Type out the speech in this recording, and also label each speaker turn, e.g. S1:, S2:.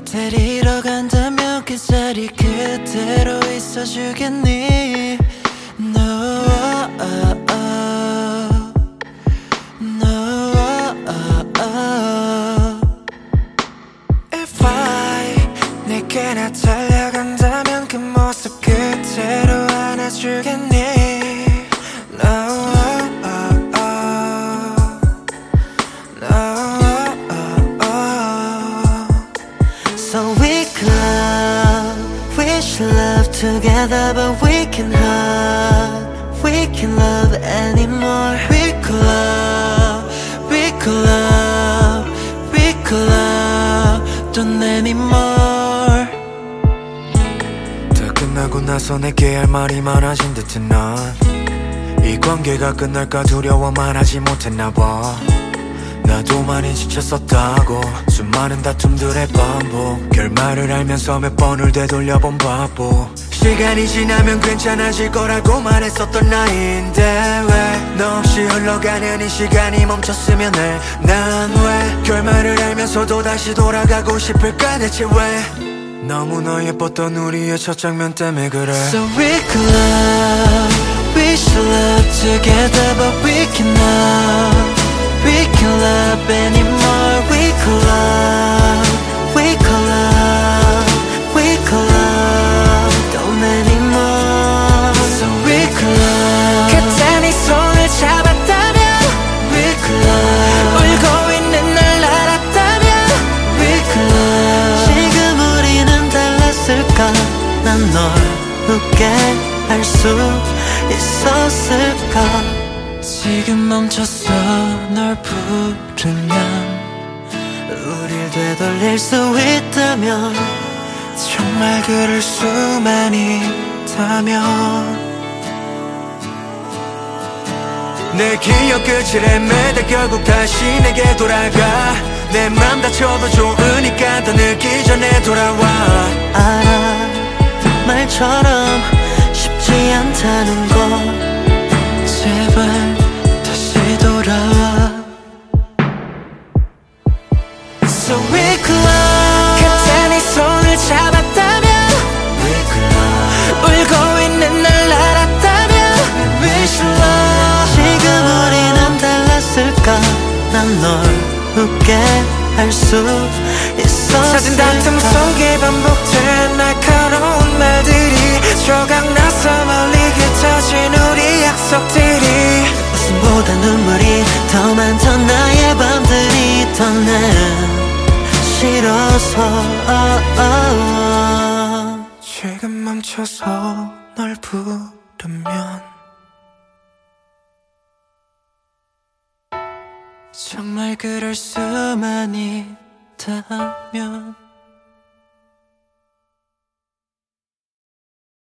S1: 데리러 간다면 그 자리 그대로 있어주겠니? No, no. If I 내게 나 달려간다면 그 모습 그대로 안아주겠니? No. So we could love, we should love together, but we can hug, we can love anymore. We could love, we could love, we could love, don't anymore.
S2: 다 끝나고 나서 내게 할 말이 많아진 듯한 난 이 관계가 끝날까 두려워만 하지 못했나 봐. 나도 많이 지쳤었다고 수많은 다툼들의 반복 결말을 알면서 몇 번을 되돌려본 바보. 시간이 지나면 괜찮아질 거라고만 했었던 나인데 왜 너 없이 흘러가는 이 시간이 멈췄으면 해. 난 왜 결말을 알면서도 다시 돌아가고 싶을까 대체 왜 너무나 예뻤던 우리의 첫 장면 때문에 그래.
S1: So we could love, we should love together, but we cannot, we can love anymore. We could love, we could love, we could love, don't anymore. So we could love, 그때 네 손을 잡았다면 we could love, 울고 있는 날 알았다면 we could love, 지금 우리는 달랐을까? 난 널 웃게 할 수 있었을까? 지금 멈춰서 널 부르면 우릴 되돌릴 수 있다면 정말 그럴 수만 있다면
S2: 내 기억 끝을 헤매다 결국 다시 내게 돌아가. 내 맘 다쳐도 좋으니까 더 늦기 전에 돌아와.
S1: 알아 말처럼 쉽지 않다는 걸 제발 다시 돌아와. So we could love, 그때 네 손을 잡았다면 we could love, 울고 있는 날 알았다면 we should love, 지금 우리는 달랐을까? 난 널 웃게 할 수 있었을까? 잦은 다툼 속에 반복된 날카로운 말들이 조각나서 멀리 흩어진 우리 약속들이 웃음보다 눈물이 더 많던 나의 밤들이 더는 싫어서 지금 멈춰서 널 부르면 정말 그럴 수만 있다면